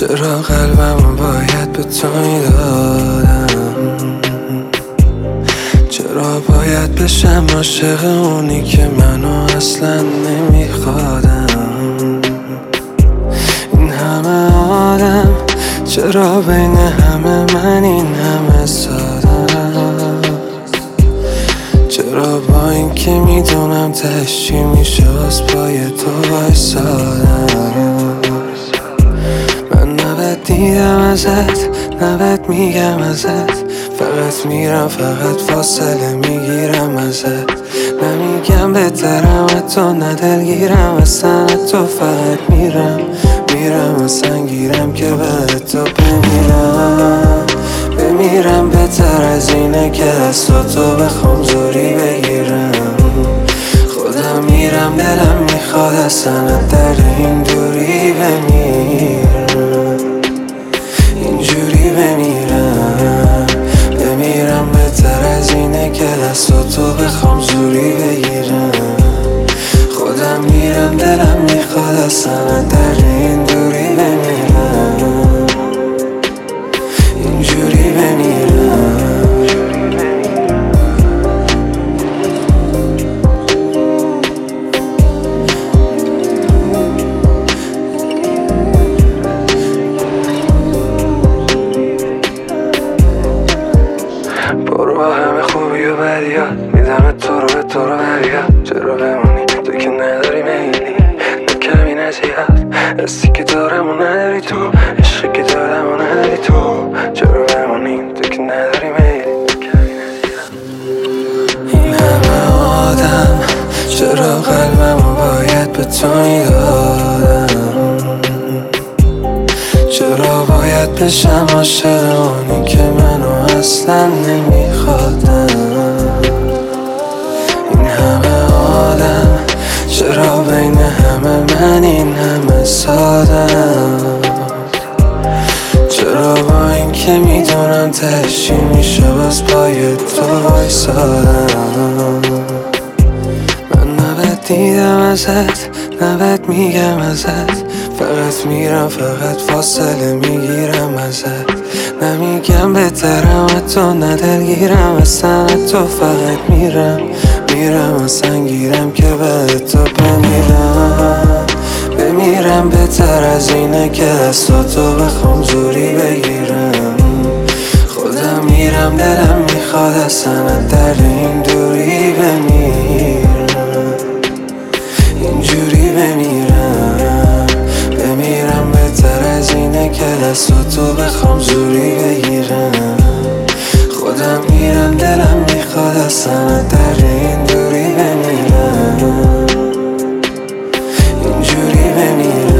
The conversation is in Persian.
چرا قلبمو باید به تو میدادم؟ چرا باید بشم عاشق اونی که منو اصلا نمیخوادم؟ این همه آدم چرا بین همه من این همه سادم؟ چرا با این که میدونم تهش چی میشه از پای تو وایسادم؟ من نباید دیدم ازت، نباید میگم ازت، فقط میرم فقط فاصله میگیرم ازت. نمیگم بهترم تو، نه دلگیرم اصلا تو، فقط میرم اصلا گیرم که بعد تو بمیرم بهتر از اینه که دستاتو بخوام زوری بگیرم. خودم میرم دلم میخواد اصلا در این دوری بمیرم، اینجوری بمیرم بهتر از اینه که دستاتو بخوام زوری بگیرم. خودم میرم دلم میخواد اصلا در این دوری بمیرم، اینجوری بمیرم. برو با همه خوبی و بدیات، میدم تو رو برگرد. چرا بمونی تو که نداری میلی، نه کمی نزیاد، حسی که دارم و نداری تو، عشقی که دارم و نداری تو. چرا بمونی تو که نداری میلی. این همه آدم چرا قلبمو باید به تو میدادم؟ چرا باید بشم عاشق اونی که منو اصلا نمیخوادم؟ این همه آدم چرا بین همه من این همه سادم؟ چرا با این که میدونم تهش چی میشه باز پای تو وایسادم؟ من نباید دیدم ازت، نباید میگم ازت، فقط میرم فقط فاصله میگیرم ازت. نمیگم بهترم تو، نه دلگیرم اصلا تو، فقط میرم اصلا گیرم که بعد تو بمیرم بهتر از اینه که دستاتو بخوام زوری بگیرم. خودم میرم دلم میخواد اصلا در این دوری بمیرم، اینجوری بمیرم بهتر از اینه که دستاتو بخوام زوری بگیرم. خودم میرم دلم میخواد اصلا در این دوری بمیرم، اینجوری بمیرم.